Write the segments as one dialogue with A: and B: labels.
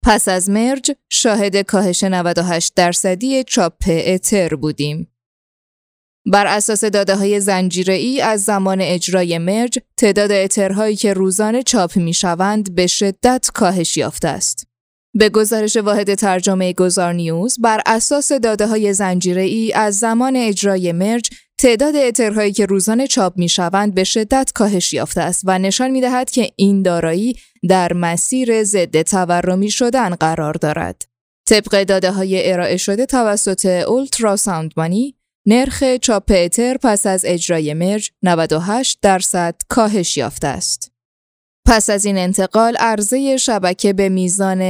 A: پس از مرج شاهد کاهش 98% چاپ اتر بودیم. بر اساس داده‌های زنجیره‌ای از زمان اجرای مرج، تعداد اترهایی که روزانه چاپ می‌شوند به شدت کاهش یافته است. به گزارش واحد ترجمه گذار نیوز، بر اساس داده‌های زنجیره‌ای از زمان اجرای مرج، تعداد اترهایی که روزانه چاپ می‌شوند به شدت کاهش یافته است و نشان می‌دهد که این دارایی در مسیر ضد تورمی شدن قرار دارد. طبق داده‌های ارائه شده توسط اولتراساوند مانی، نرخ چاپ اتر پس از اجرای مرج 98% کاهش یافته است. پس از این انتقال عرضه شبکه به میزان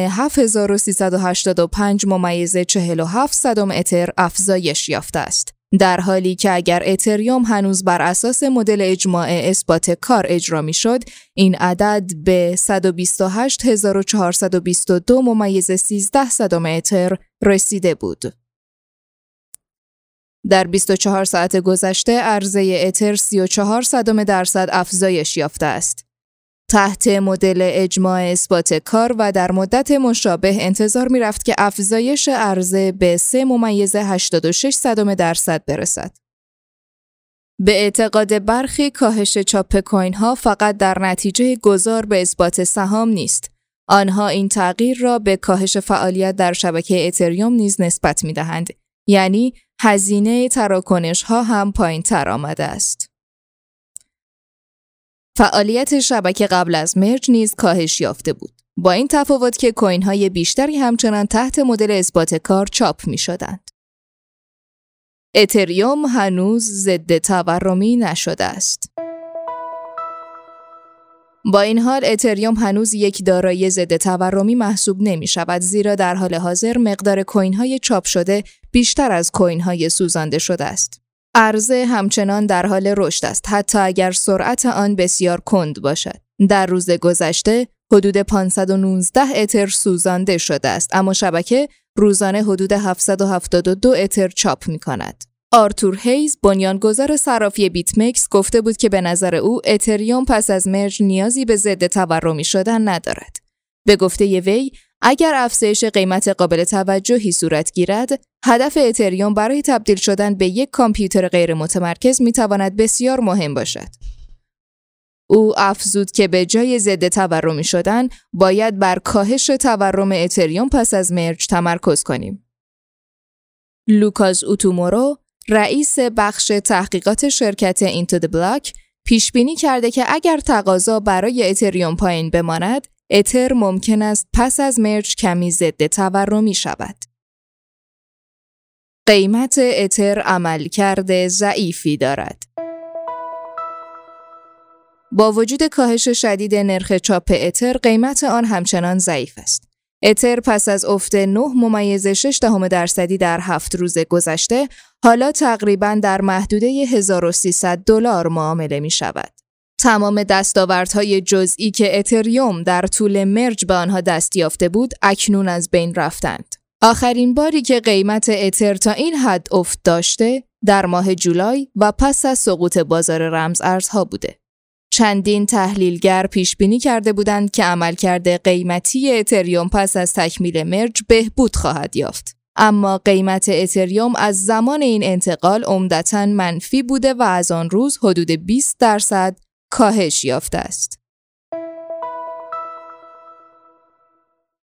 A: 7385.47 اتر افزایش یافته است. در حالی که اگر اتریوم هنوز بر اساس مدل اجماع اثبات کار اجرا می‌شد، این عدد به 124422.13 اتر رسیده بود. در 24 ساعت گذشته عرضه اتر 34% افزایش یافته است. تحت مدل اجماع اثبات کار و در مدت مشابه انتظار می رفت که افزایش عرضه به 3.86% برسد. به اعتقاد برخی کاهش چاپ کوین ها فقط در نتیجه گذار به اثبات سهام نیست. آنها این تغییر را به کاهش فعالیت در شبکه اتریوم نیز نسبت می دهند. یعنی هزینه تراکنش ها هم پایین تر آمده است. فعالیت شبکه قبل از مرج نیز کاهش یافته بود. با این تفاوت که کوین های بیشتری همچنان تحت مدل اثبات کار چاپ می شدند. اتریوم هنوز ضد تورمی نشده است. با این حال اتریوم هنوز یک دارایی ضد تورمی محسوب نمی شود، زیرا در حال حاضر مقدار کوین های چاپ شده بیشتر از کوین های سوزانده شده است. عرضه همچنان در حال رشد است، حتی اگر سرعت آن بسیار کند باشد. در روز گذشته حدود 519 اتر سوزانده شده است، اما شبکه روزانه حدود 772 اتر چاپ می کند. آرتور هیز، بنیانگذار صرافی بیتمکس، گفته بود که به نظر او اتریوم پس از مرج نیازی به ضد تورمی شدن ندارد. به گفته وی، اگر افزایش قیمت قابل توجهی صورت گیرد، هدف اتریوم برای تبدیل شدن به یک کامپیوتر غیر متمرکز می تواند بسیار مهم باشد. او افزود که به جای ضد تورمی شدن، باید بر کاهش تورم اتریوم پس از مرج تمرکز کنیم. لوکاس اوتومورو، رئیس بخش تحقیقات شرکت اینتو دی بلاک، پیش بینی کرده که اگر تقاضا برای اتریوم پایین بماند، اتر ممکن است پس از مرج کمی ضد تورمی شود. قیمت اتر عملکرد ضعیفی دارد. با وجود کاهش شدید نرخ چاپ اتر، قیمت آن همچنان ضعیف است. اتر پس از افت 9.6% در 7 روز گذشته، حالا تقریباً در محدوده $1300 معامله می شود. تمام دستاوردهای جزئی که اتریوم در طول مرج به آنها دست یافته بود، اکنون از بین رفتند. آخرین باری که قیمت اتر تا این حد افت داشته، در ماه جولای و پس از سقوط بازار رمز ارزها بوده. چندین تحلیلگر پیش بینی کرده بودند که عملکرد قیمتی اتریوم پس از تکمیل مرج بهبود خواهد یافت. اما قیمت اتریوم از زمان این انتقال عمدتاً منفی بوده و از آن روز حدود 20% کاهش یافته است.